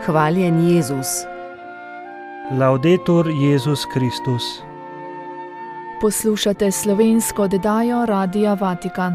Hvaljen Jezus. Laudetur Jezus Kristus. Poslušate slovensko oddajo Radia Vatikan.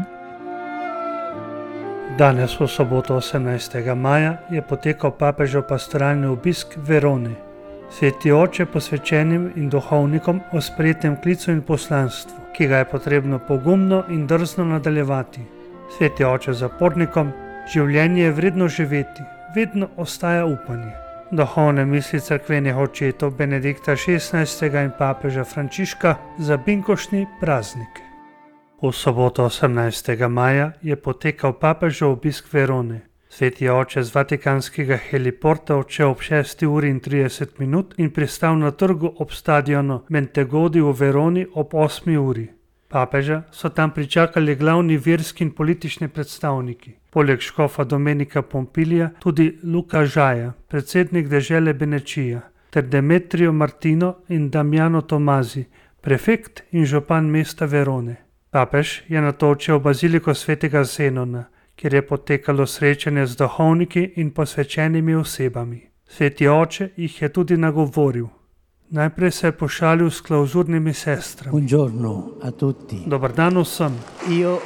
Danes v soboto 18. maja je potekal papežev pastoralni obisk v Veroni. Sveti oče posvečenim in duhovnikom o sprejetem klicu in poslanstvu, ki ga je potrebno pogumno in drzno nadaljevati. Sveti oče zapornikom: življenje je vredno živeti, vedno ostaja upanje. Duhovne misli cerkvenih očetov Benedikta XVI. In papeža Frančiška za binkoštni praznik. V soboto 18. maja je potekal papežev obisk Verone. Sveti oče z vatikanskega heliporta odšel ob 6:30 in pristal na trgu ob stadionu Montegodi v Veroni ob 8. uri. Papeža so tam pričakali glavni verski in politični predstavniki. Poleg škofa Domenika Pompilija tudi Luka Žaja, predsednik dežele Benečija, ter Demetrio Martino in Damiano Tomazi, prefekt in župan mesta Verone. Papež je nato odšel v baziliko svetega Zenona, kjer je potekalo srečanje z duhovniki in posvečenimi osebami. Sveti oče jih je tudi nagovoril. Najprej se je pošalil s klauzurnimi sestrami. Buongiorno a tutti. Dobar dan vsem. Io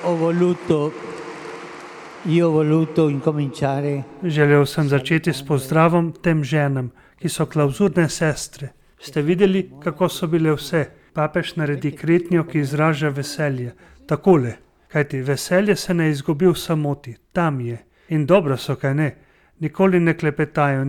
ho voluto incominciare. Želel sem začeti s pozdravom tem ženam, ki so klauzurne sestre. Ste videli, kako so bile vse? Papež naredi kretnjo, ki izraža veselje. Takole, kajti veselje se ne izgubi v samoti, tam je. In dobro so, kaj ne? Nikoli ne klepetajo,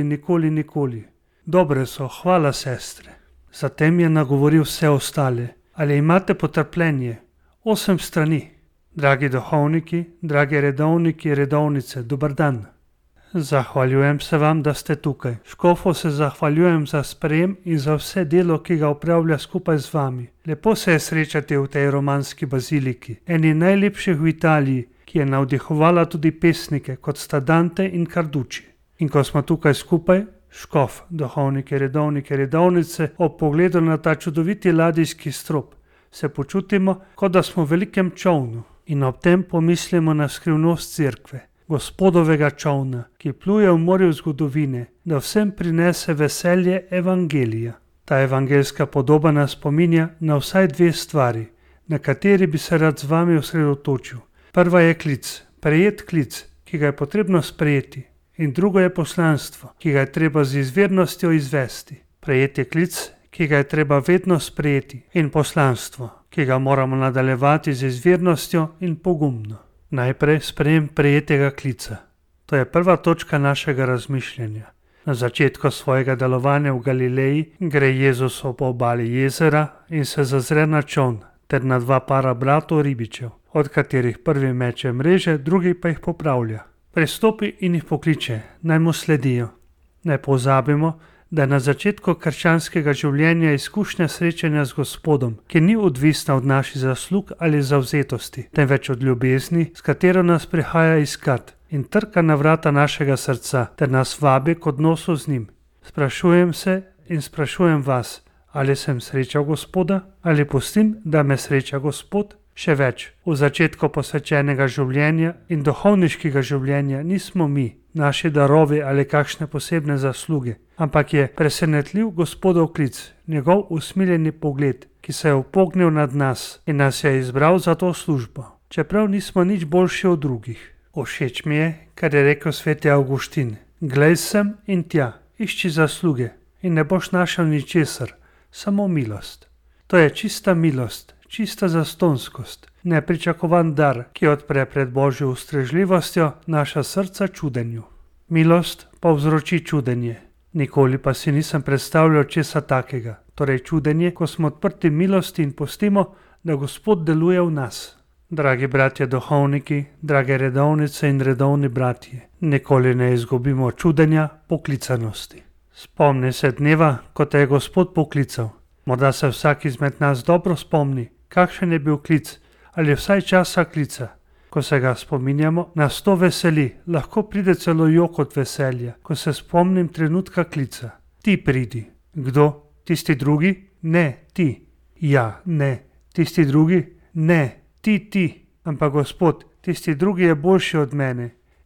nikoli. Dobre so, hvala sestre. Zatem je nagovoril vse ostale. Ali imate potrpljenje? 8 strani. Dragi duhovniki, dragi redovniki, redovnice, dober dan. Zahvaljujem se vam, da ste tukaj. Škofu se zahvaljujem za sprejem in za vse delo, ki ga opravlja skupaj z vami. Lepo se je srečati v tej romanski baziliki, eni najlepših v Italiji, ki je navdihovala tudi pesnike, kot sta Dante in Carducci. In ko smo tukaj skupaj, škof, duhovniki, redovniki, redovnice, ob pogledu na ta čudoviti ladijski strop, se počutimo, kot da smo v velikem čolnu in ob tem pomislimo na skrivnost cerkve, Gospodovega čolna, ki pluje v morju zgodovine, da vsem prinese veselje evangelija. Ta evangeljska podoba nas spominja na vsaj 2 stvari, na kateri bi se rad z vami osredotočil. Prva je klic, prejet klic, ki ga je potrebno sprejeti, in drugo je poslanstvo, ki ga je treba z izvernostjo izvesti. Prejeti klic, ki ga je treba vedno sprejeti, in poslanstvo, ki ga moramo nadaljevati z izvernostjo in pogumno. Najprej sprejem prejetega klica. To je prva točka našega razmišljanja. Na začetku svojega delovanja v Galileji gre Jezus ob obali jezera in se zazre na čoln ter na 2 para bratov ribičev, od katerih prvi meče mreže, drugi pa jih popravlja. Pristopi in jih pokliče, naj mu sledijo. Ne pozabimo, da je na začetku krščanskega življenja izkušnja srečanja z Gospodom, ki ni odvisna od naših zaslug ali zavzetosti, temveč od ljubezni, s katero nas prihaja iskat in trka na vrata našega srca ter nas vabi k odnosu z njim. Sprašujem se in sprašujem vas, ali sem srečal Gospoda ali pustim, da me sreča Gospod? Še več, v začetku posvečenega življenja in duhovniškega življenja nismo mi, naši darovi ali kakšne posebne zasluge, ampak je presenetljiv Gospodov klic, njegov usmiljeni pogled, ki se je upognil nad nas in nas je izbral za to službo, čeprav nismo nič boljši od drugih. Všeč mi je, kar je rekel sveti Avguštin: glej sem in tja, išči zasluge in ne boš našel ničesar, samo milost. To je čista milost, čista zastonskost, nepričakovan dar, ki odpre pred Božjo ustrežljivostjo naša srca čudenju. Milost pa vzroči čudenje. Nikoli pa si nisem predstavljal česa takega, torej čudenje, ko smo odprti milosti in pustimo, da Gospod deluje v nas. Dragi bratje duhovniki, drage redovnice in redovni bratje, nikoli ne izgubimo čudenja poklicanosti. Spomni se dneva, ko te je Gospod poklical. Morda se vsak izmed nas dobro spomni, kakšen je bil klic ali vsaj časa klica. Ko se ga spominjamo, nas to veseli, lahko pride celo jok od veselja, ko se spomnim trenutka klica. Ti pridi. Kdo? Tisti drugi? Ne, ti. Ja, ne. Tisti drugi? Ne, ti. Ampak Gospod, tisti drugi je boljši od mene. Ti.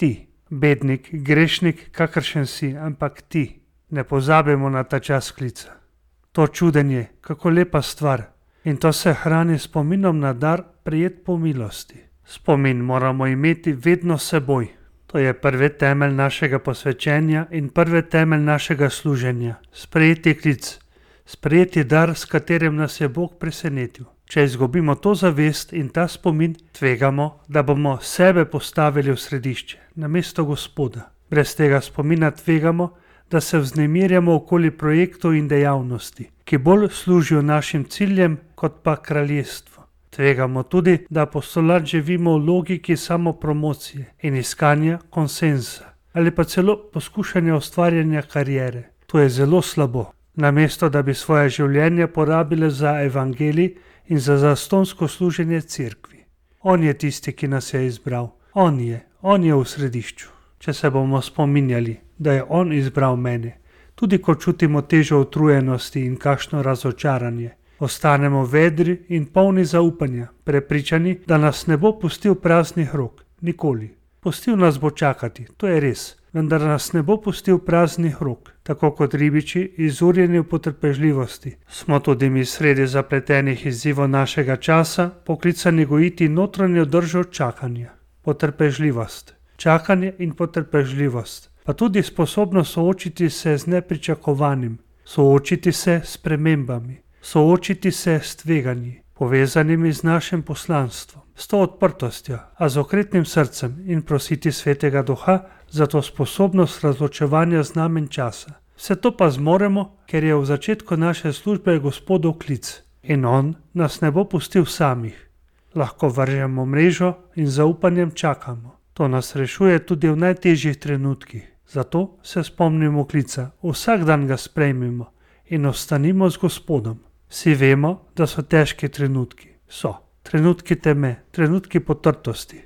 bednik, grešnik, kakršen si, ampak ti. Ne pozabimo na ta čas klica. To čudenje, kako lepa stvar. In to se hrani spominom na dar prejet po milosti. Spomin moramo imeti vedno s seboj. To je prvi temelj našega posvečenja in prvi temelj našega služenja. Sprejeti klic, sprejeti dar, s katerim nas je Bog presenetil. Če izgubimo to zavest in ta spomin, tvegamo, da bomo sebe postavili v središče, namesto Gospoda. Brez tega spomina tvegamo, da se vznemirjamo okoli projektov in dejavnosti, ki bolj služijo našim ciljem kot pa kraljestvu. Tvegamo tudi, da apostolat živimo v logiki samopromocije in iskanja konsenza ali pa celo poskušanja ustvarjanja kariere. To je zelo slabo. Namesto da bi svoje življenje porabile za evangelij in za zastonsko služenje cerkvi. On je tisti, ki nas je izbral. On je v središču. Če se bomo spominjali, da je on izbral mene, tudi ko čutimo težo utrujenosti in kakšno razočaranje, ostanemo vedri in polni zaupanja, prepričani, da nas ne bo pustil praznih rok, nikoli. Pustil nas bo čakati, to je res, vendar nas ne bo pustil praznih rok. Tako kot ribiči, izurjeni v potrpežljivosti, smo tudi mi sredi zapletenih izzivov našega časa poklicani gojiti notranjo držo čakanja. Potrpežljivost, čakanje in potrpežljivost, pa tudi sposobnost soočiti se z nepričakovanim, soočiti se s spremembami, soočiti se s tveganji, povezanimi z našim poslanstvom, s to odprtostjo, a z okretnim srcem in prositi Svetega Duha za to sposobnost razločevanja znamen časa. Vse to pa zmoremo, ker je v začetku naše službe Gospodov klic in on nas ne bo pustil samih. Lahko vržemo mrežo in zaupanjem čakamo. To nas rešuje tudi v najtežjih trenutkih. Zato se spomnimo klica, vsak dan ga sprejmimo in ostanimo z Gospodom. Vsi vemo, da so težki trenutki. So trenutki teme, trenutki potrtosti.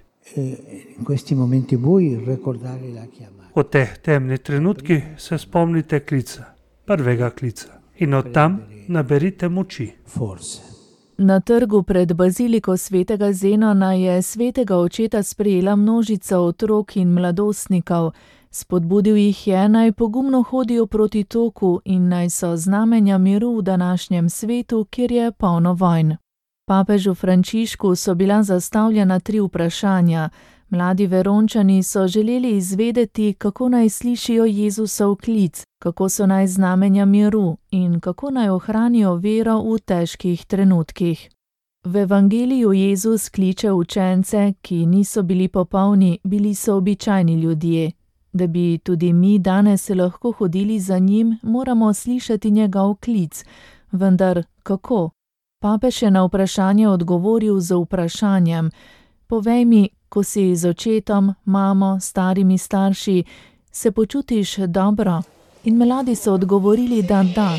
In questi momenti bui ricordare la chiamata. V teh temnih trenutkih se spomnite klica, prvega klica. In od tam naberite moči. Forse. Na trgu pred baziliko svetega Zenona je svetega očeta sprejela množica otrok in mladostnikov. Spodbudil jih je, naj pogumno hodijo proti toku in naj so znamenja miru v današnjem svetu, kjer je polno vojn. Papežu Frančišku so bila zastavljena 3 vprašanja. Mladi Verončani so želeli izvedeti, kako naj slišijo Jezusov klic, kako so naj znamenja miru in kako naj ohranijo vero v težkih trenutkih. V evangeliju Jezus kliče učence, ki niso bili popolni, bili so običajni ljudje. Da bi tudi mi danes lahko hodili za njim, moramo slišati njegov klic. Vendar kako? Papež je na vprašanje odgovoril z vprašanjem: povej mi, ko si z očetom, mamo, starimi starši, se počutiš dobro? In mladi so odgovorili, da da.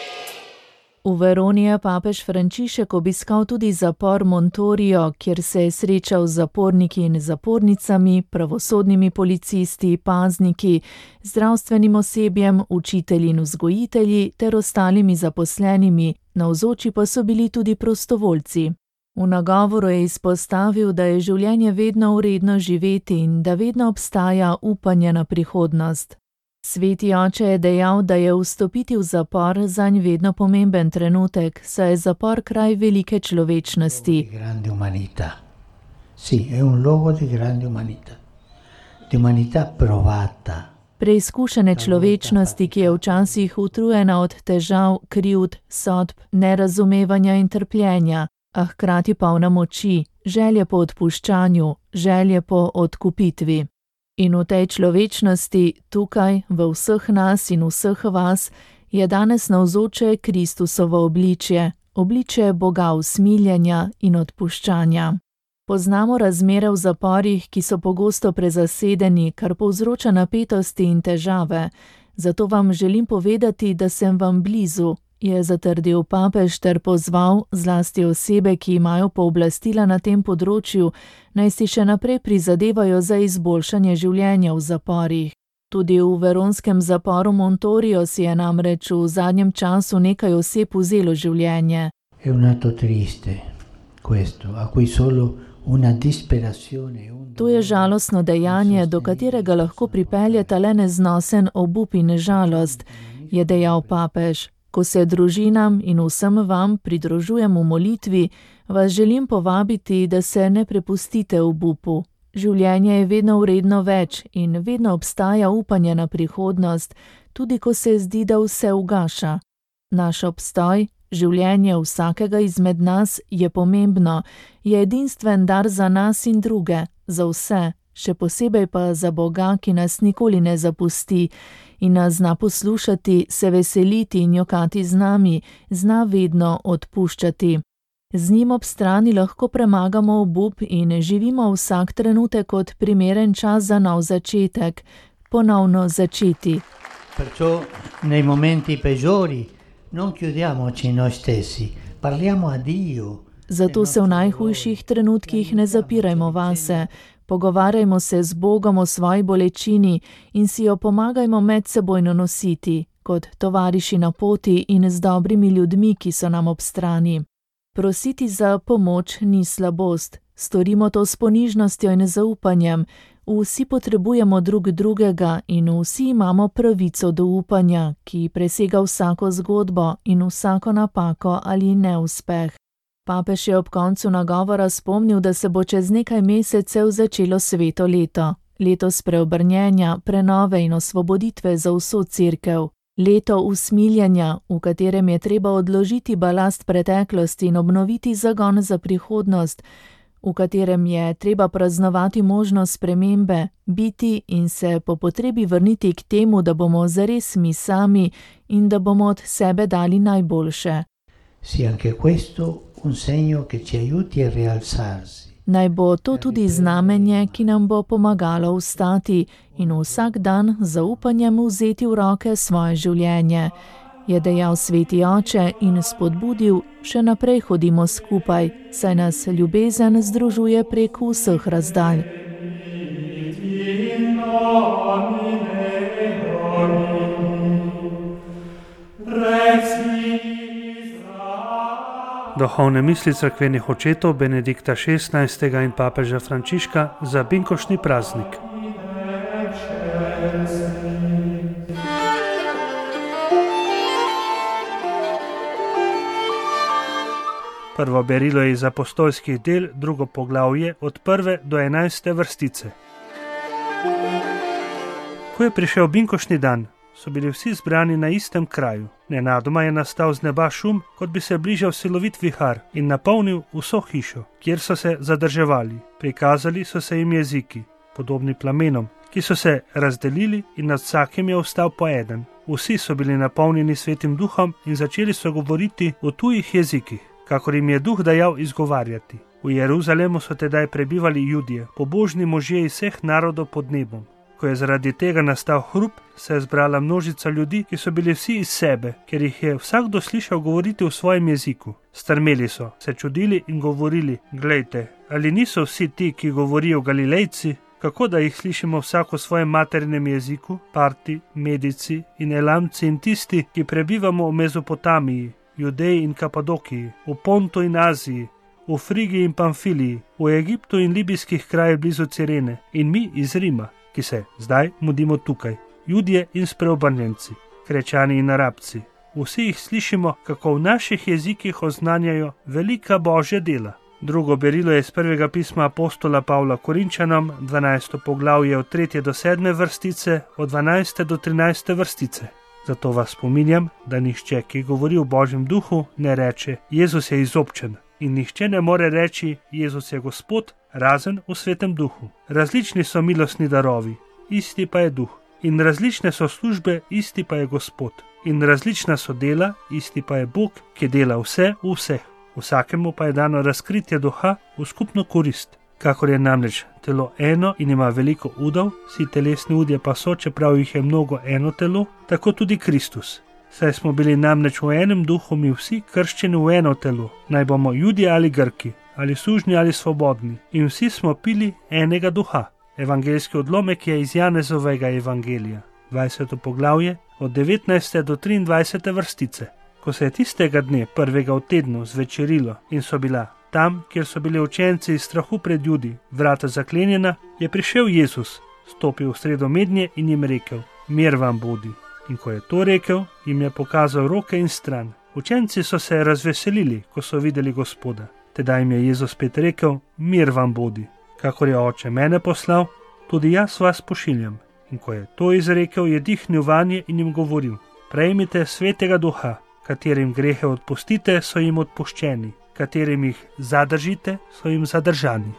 V Veroni je papež Frančišek obiskal tudi zapor Montorio, kjer se je srečal z zaporniki in zapornicami, pravosodnimi policisti, pazniki, zdravstvenim osebjem, učitelji in vzgojitelji ter ostalimi zaposlenimi, navzoči pa so bili tudi prostovoljci. V nagovoru je izpostavil, da je življenje vedno vredno živeti in da vedno obstaja upanje na prihodnost. Sveti oče je dejal, da je vstopiti v zapor zanj vedno pomemben trenutek, saj je zapor kraj velike človečnosti. Preizkušene človečnosti, ki je včasih utrujena od težav, krivd, sodb, nerazumevanja in trpljenja, a hkrati polna moči, želje po odpuščanju, želje po odkupitvi. In v tej človečnosti, tukaj, v vseh nas in vseh vas, je danes navzoče Kristusovo obličje, obličje Boga usmiljenja in odpuščanja. Poznamo razmere v zaporih, ki so pogosto prezasedeni, kar povzroča napetosti in težave. Zato vam želim povedati, da sem vam blizu, je zatrdil papež ter pozval zlasti osebe, ki imajo pooblastila na tem področju, naj si še naprej prizadevajo za izboljšanje življenja v zaporih. Tudi v veronskem zaporu Montorio si je namreč v zadnjem času nekaj oseb vzelo življenje. È un atto triste questo, a cui solo una disperazione. To je žalostno dejanje, do katerega lahko pripeljeta le neznosen obup in žalost, je dejal papež. Ko se družinam in vsem vam pridružujem v molitvi, vas želim povabiti, da se ne prepustite obupu. Življenje je vedno vredno več in vedno obstaja upanje na prihodnost, tudi ko se zdi, da vse ugaša. Naš obstoj, življenje vsakega izmed nas je pomembno, je edinstven dar za nas in druge, za vse, še posebej pa za Boga, ki nas nikoli ne zapusti in nas zna poslušati, se veseliti in jokati z nami, zna vedno odpuščati. Z njim ob strani lahko premagamo obup in živimo vsak trenutek kot primeren čas za nov začetek, ponovno začeti. Perciò nei momenti peggiori non chiudiamoci in noi stessi, parliamo a Dio. Zato se v najhujših trenutkih ne zapirajmo vase, pogovarjajmo se z Bogom o svoji bolečini in si jo pomagajmo medsebojno nositi, kot tovariši na poti in z dobrimi ljudmi, ki so nam ob strani. Prositi za pomoč ni slabost, storimo to s ponižnostjo in zaupanjem. Vsi potrebujemo drug drugega in vsi imamo pravico do upanja, ki presega vsako zgodbo in vsako napako ali neuspeh. Papež je ob koncu nagovora spomnil, da se bo čez nekaj mesecev začelo sveto leto. Leto spreobrnjenja, prenove in osvoboditve za vso cerkev. Leto usmiljenja, v katerem je treba odložiti balast preteklosti in obnoviti zagon za prihodnost, v katerem je treba praznovati možnost spremembe, biti in se po potrebi vrniti k temu, da bomo zares mi sami in da bomo od sebe dali najboljše. Sia anche questo un segno che ci aiuti a rialzarsi. Naj bo to tudi znamenje, ki nam bo pomagalo vstati in vsak dan z zaupanjem vzeti v roke svoje življenje, je dejal sveti oče in spodbudil, še naprej hodimo skupaj, saj nas ljubezen združuje prek vseh razdalj. Duhovne misli cerkvenih očetov Benedikta XVI. In papeža Frančiška za binkoštni praznik. Prvo berilo je iz apostolskih del, drugo poglavje od 1. do 11. vrstice. Ko je prišel binkoštni dan, so bili vsi zbrani na istem kraju. Nenadoma je nastal z neba šum, kot bi se bližal silovit vihar in napolnil vso hišo, kjer so se zadrževali. Prikazali so se jim jeziki, podobni plamenom, ki so se razdelili in nad vsakim je ostal po eden. Vsi so bili napolnjeni svetim duhom in začeli so govoriti v tujih jezikih, kakor jim je duh dajal izgovarjati. V Jeruzalemu so tedaj prebivali Judje, pobožni možje iz vseh narodov pod nebom. Ko je zaradi tega nastal hrup, se je zbrala množica ljudi, ki so bili vsi iz sebe, ker jih je vsakdo slišal govoriti v svojem jeziku. Strmeli so, se čudili in govorili: glejte, ali niso vsi ti, ki govorijo Galilejci? Kako da jih slišimo vsak v svojem materinem jeziku? Parti, Medici in Elamci in tisti, ki prebivamo v Mezopotamiji, Judeji in Kapadokiji, v Pontu in Aziji, v Frigiji in Pamfiliji, v Egiptu in libijskih krajih blizu Cirene in mi iz Rima, ki se zdaj mudimo tukaj, Judje in spreobrnjenci, Krečani in Arabci. Vsi jih slišimo, kako v naših jezikih oznanjajo velika Božja dela. Drugo berilo je iz prvega pisma apostola Pavla Korinčanom, 12. poglavje od 3. do 7. vrstice, od 12. do 13. vrstice. Zato vas spominjam, da nihče, ki govori v Božjem duhu, ne reče: Jezus je izobčen. In nihče ne more reči: Jezus je Gospod, razen v svetem duhu. Različni so milostni darovi, isti pa je duh. In različne so službe, isti pa je Gospod. In različna so dela, isti pa je Bog, ki dela vse v vseh. Vsakemu pa je dano razkritje duha v skupno korist. Kakor je namreč telo eno in ima veliko udov, vsi telesni udje pa so, čeprav jih je mnogo, eno telo, tako tudi Kristus. Saj smo bili namreč v enem duhu mi vsi krščeni v eno telo, naj bomo Judje ali Grki, ali sužnji ali svobodni, in vsi smo pili enega duha. Evangeljski odlomek je iz Janezovega evangelija, 20. poglavje, od 19. do 23. vrstice. Ko se je tistega dne, prvega v tednu, zvečerilo in so bila Tam, kjer so bili učenci iz strahu pred Judi, vrata zaklenjena, je prišel Jezus, stopil v sredo mednje in jim rekel: Mir vam bodi. In ko je to rekel, jim je pokazal roke in stran. Učenci so se razveselili, ko so videli Gospoda. Tedaj jim je Jezus spet rekel: Mir vam bodi. Kakor je Oče mene poslal, tudi jaz vas pošiljam. In ko je to izrekel, je dihnil vanje in jim govoril: Prejmite Svetega Duha, katerim grehe odpustite, so jim odpuščeni, katerim jih zadržite, so jim zadržani.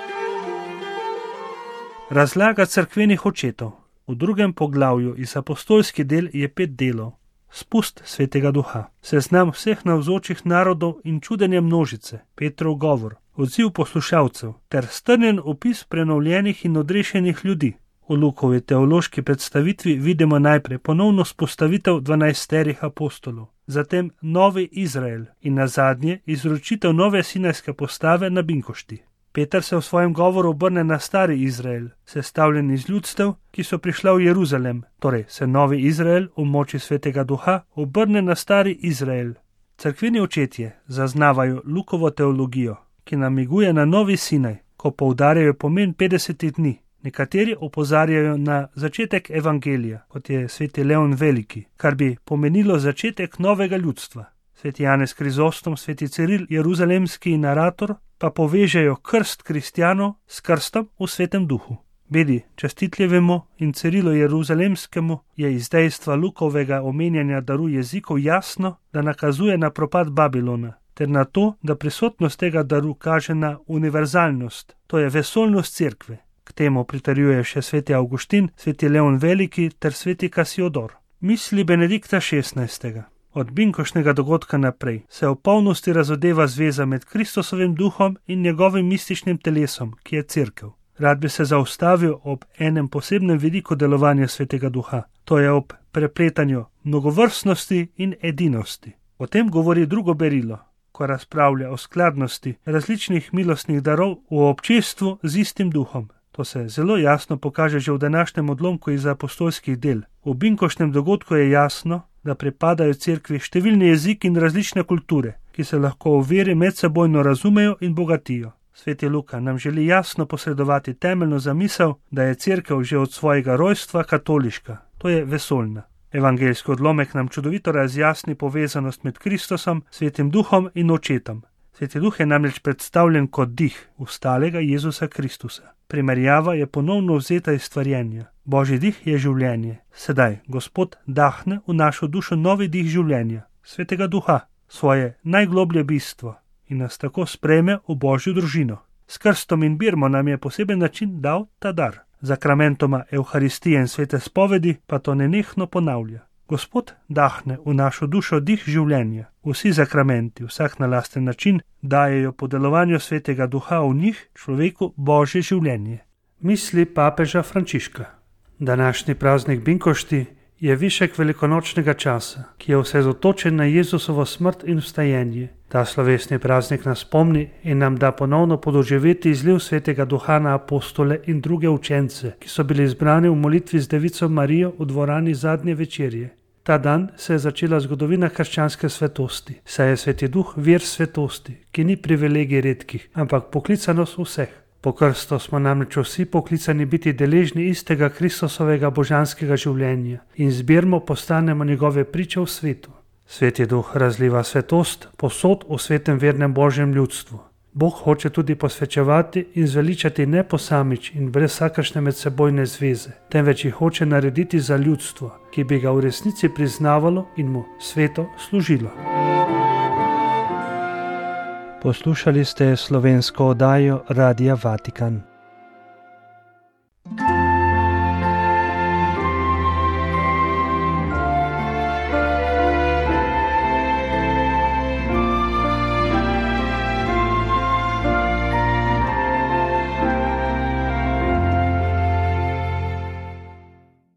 Razlaga cerkvenih očetov. V 2. poglavju iz apostolskih del je 5 delov. Spust Svetega Duha, seznam vseh navzočih narodov in čudenje množice, Petrov govor, odziv poslušalcev ter strnjen opis prenovljenih in odrešenih ljudi. V Lukovi teološki predstavitvi vidimo najprej ponovno spostavitev 12 apostolov, zatem novi Izrael in nazadnje izročitev nove sinajske postave na Binkošti. Peter se v svojem govoru obrne na stari Izrael, sestavljen iz ljudstev, ki so prišla v Jeruzalem, torej se novi Izrael v moči Svetega Duha obrne na stari Izrael. Cerkveni očetje zaznavajo Lukovo teologijo, ki namiguje na novi Sinaj, ko poudarjajo pomen 50 dni. Nekateri opozarjajo na začetek evangelija, kot je sveti Leon Veliki, kar bi pomenilo začetek novega ljudstva. Sveti Janez Krizostom, sveti Ciril, jeruzalemski narator, pa povežejo krst kristjanov s krstom v Svetem Duhu. Bedi častitljivemu in Cirilu jeruzalemskemu je iz dejstva Lukovega omenjanja daru jezikov jasno, da nakazuje na propad Babilona, ter na to, da prisotnost tega daru kaže na univerzalnost, to je vesoljnost cerkve. K temu pritrjuje še sveti Avguštin, sveti Leon Veliki ter sveti Kasiodor. Misli Benedikta XVI. Od binkošnega dogodka naprej se v polnosti razodeva zveza med Kristusovim duhom in njegovim mističnim telesom, ki je cerkev. Rad bi se zaustavil ob enem posebnem vidiku delovanja Svetega Duha, to je ob prepletanju mnogovrstnosti in edinosti. O tem govori drugo berilo, ko razpravlja o skladnosti različnih milostnih darov v občestvu z istim duhom. To se zelo jasno pokaže že v današnjem odlomku iz apostolskih del. V binkošnem dogodku je jasno, da pripadajo cerkvi številni jeziki in različne kulture, ki se lahko v veri medsebojno razumejo in bogatijo. Sveti Luka nam želi jasno posredovati temeljno zamisel, da je cerkev že od svojega rojstva katoliška, to je vesoljna. Evangeljski odlomek nam čudovito razjasni povezanost med Kristusom, Svetim Duhom in Očetom. Sveti Duh je namreč predstavljen kot dih ustalega Jezusa Kristusa. Primerjava je ponovno vzeta iz stvarjenja. Božji dih je življenje. Sedaj Gospod dahne v našo dušo novi dih življenja, Svetega Duha, svoje najgloblje bistvo in nas tako sprejme v Božjo družino. S krstom in birmo nam je poseben način dal ta dar. Zakramentoma Evharistije in svete spovedi pa to nenehno ponavlja. Gospod dahne v našo dušo dih življenja. Vsi zakramenti, vsak na lasten način, dajejo po delovanju Svetega Duha v njih človeku Božje življenje. Misli papeža Frančiška. Današnji praznik Binkošti je višek velikonočnega časa, ki je osredotočen na Jezusovo smrt in vstajenje. Ta slovesni praznik nas spomni in nam da ponovno podoživeti izliv Svetega Duha na apostole in druge učence, ki so bili izbrani v molitvi z Devico Marijo v dvorani zadnje večerje. Ta dan se je začela zgodovina krščanske svetosti, saj je Sveti Duh vir svetosti, ki ni privilegij redkih, ampak poklicanost vseh. Po krstu smo namreč vsi poklicani biti deležni istega Kristusovega božanskega življenja in zbirmo postanemo njegove priče v svetu. Sveti Duh razliva svetost posod v svetem vernem Božjem ljudstvu. Bog hoče tudi posvečevati in zveličati ne posamič in brez vsakršne medsebojne zveze, temveč jih hoče narediti za ljudstvo, ki bi ga v resnici priznavalo in mu sveto služilo. Poslušali ste slovensko oddajo Radia Vatikan.